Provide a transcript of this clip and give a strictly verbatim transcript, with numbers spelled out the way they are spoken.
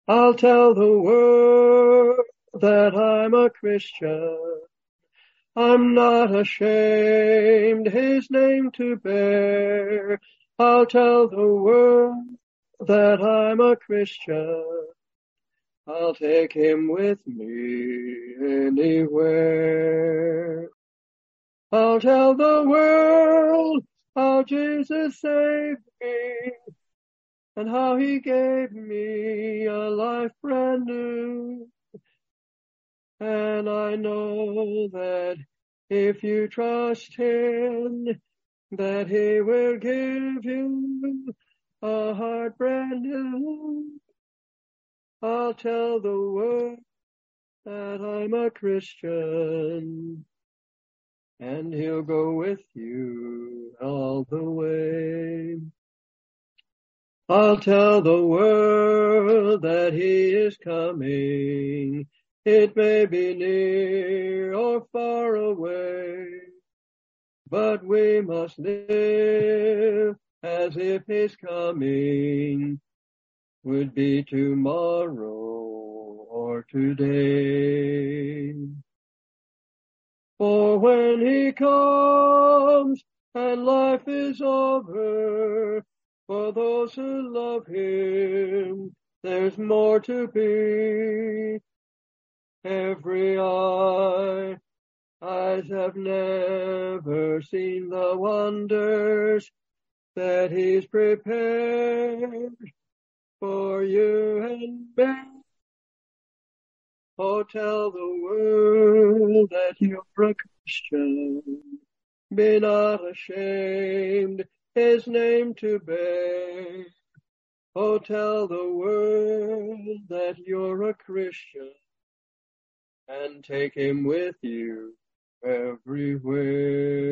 I'll tell the world that I'm a Christian. I'm not ashamed his name to bear. I'll tell the world that I'm a Christian. I'll take him with me anywhere. I'll tell the world how Jesus saved me and how he gave me a life brand new. And I know that if you trust him, that he will give you a heart brand new. I'll tell the world that I'm a Christian, and he'll go with you all the way. I'll tell the world that he is coming. It may be near or far away, but we must live as if his coming would be tomorrow or today. For when he comes and life is over, for those who love him, there's more to be. Every eye, eyes have never seen the wonders that he's prepared for you and me. Oh, tell the world that you're a Christian. Be not ashamed his name to bear. Oh, tell the world that you're a Christian, and take him with you everywhere.